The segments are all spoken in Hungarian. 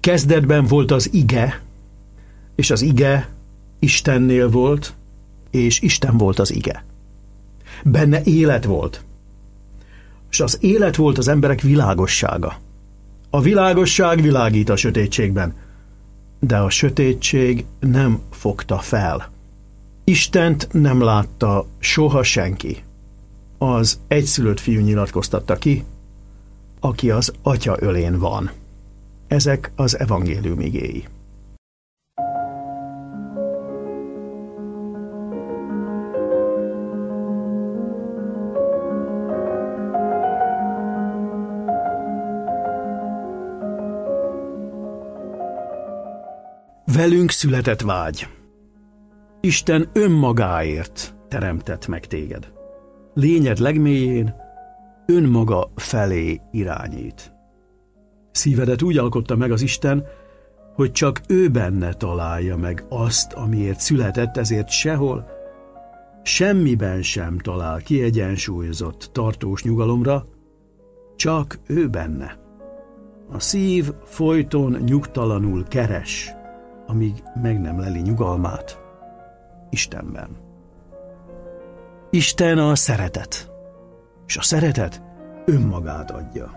Kezdetben volt az ige, és az ige Istennél volt, és Isten volt az ige. Benne élet volt, és az élet volt az emberek világossága. A világosság világít a sötétségben, de a sötétség nem fogta fel. Istent nem látta soha senki. Az egyszülött fiú nyilatkoztatta ki, aki az Atya ölén van. Ezek az evangélium igéi. Velünk született vágy. Isten önmagáért teremtett meg téged. Lényed legmélyén önmaga felé irányít. Szívedet úgy alkotta meg az Isten, hogy csak ő benne találja meg azt, amiért született, ezért sehol, semmiben sem talál kiegyensúlyozott, tartós nyugalomra, csak ő benne. A szív folyton nyugtalanul keres, amíg meg nem leli nyugalmát Istenben. Isten a szeretet, és a szeretet önmagát adja.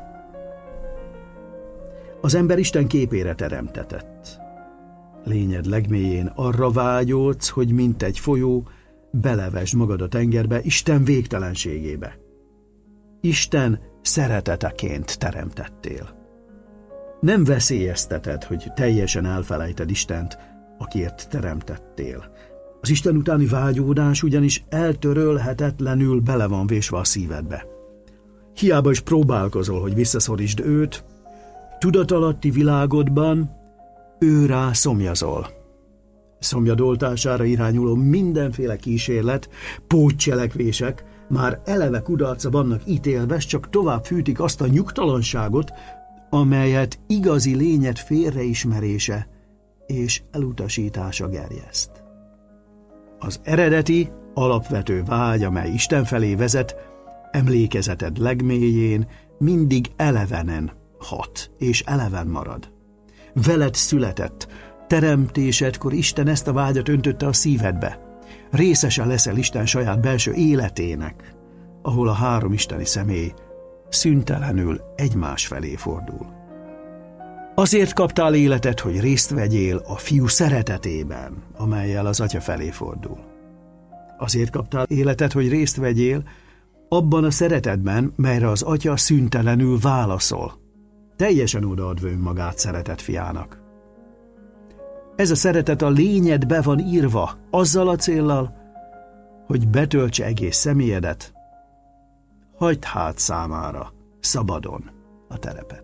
Az ember Isten képére teremtetett. Lényed legmélyén arra vágyódsz, hogy mint egy folyó, belevesd magad a tengerbe, Isten végtelenségébe. Isten szereteteként teremtettél. Nem veszélyezteted, hogy teljesen elfelejted Istent, akiért teremtettél. Az Isten utáni vágyódás ugyanis eltörölhetetlenül bele van vésve a szívedbe. Hiába is próbálkozol, hogy visszaszorítsd őt, tudatalatti világodban őrá szomjazol. Szomjadoltására irányuló mindenféle kísérlet, pótcselekvések már eleve kudarcra vannak ítélve, csak tovább fűtik azt a nyugtalanságot, amelyet igazi lényed félreismerése és elutasítása gerjeszt. Az eredeti, alapvető vágy, amely Isten felé vezet, emlékezeted legmélyén mindig elevenen hat, és eleven marad. Veled született, teremtésedkor Isten ezt a vágyat öntötte a szívedbe. Részese leszel Isten saját belső életének, ahol a három isteni személy szüntelenül egymás felé fordul. Azért kaptál életet, hogy részt vegyél a fiú szeretetében, amellyel az Atya felé fordul. Azért kaptál életet, hogy részt vegyél abban a szeretetben, melyre az Atya szüntelenül válaszol, teljesen odaadva önmagát szeretett fiának. Ez a szeretet a lényedbe van írva, azzal a céllal, hogy betöltse egész személyedet, hagyd hát számára szabadon a terepet.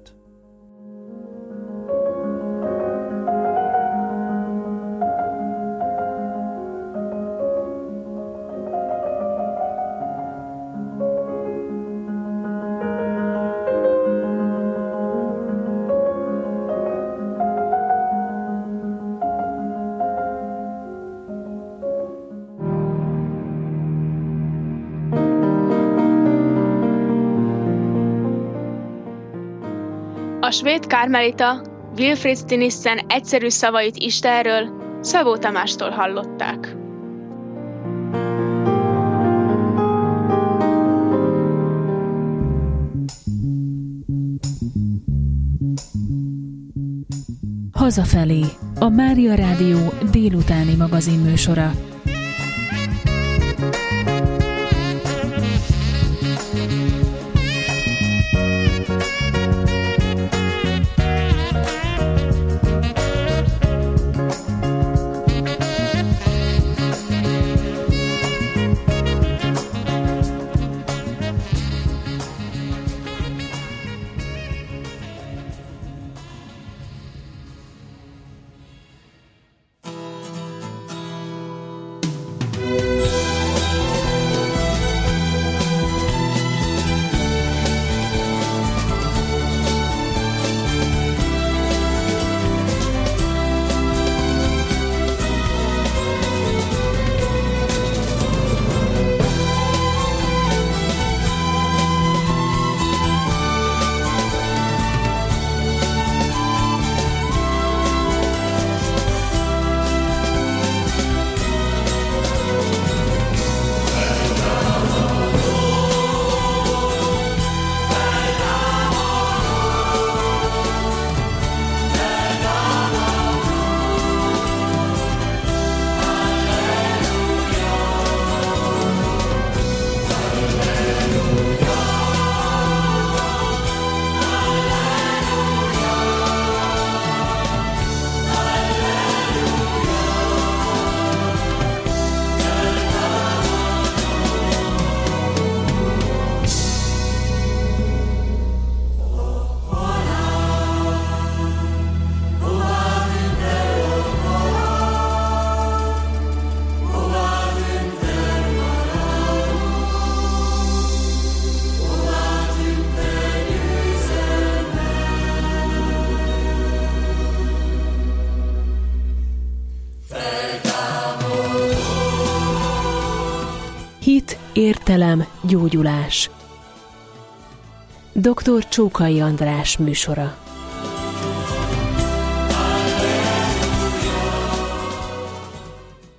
A svéd kármelita Wilfrid Stinissen egyszerű szavait Istenről Szabó Tamástól hallották. Hazafelé, a Mária Rádió délutáni magazinműsora. Hit, értelem, gyógyulás. Dr. Csókai András műsora.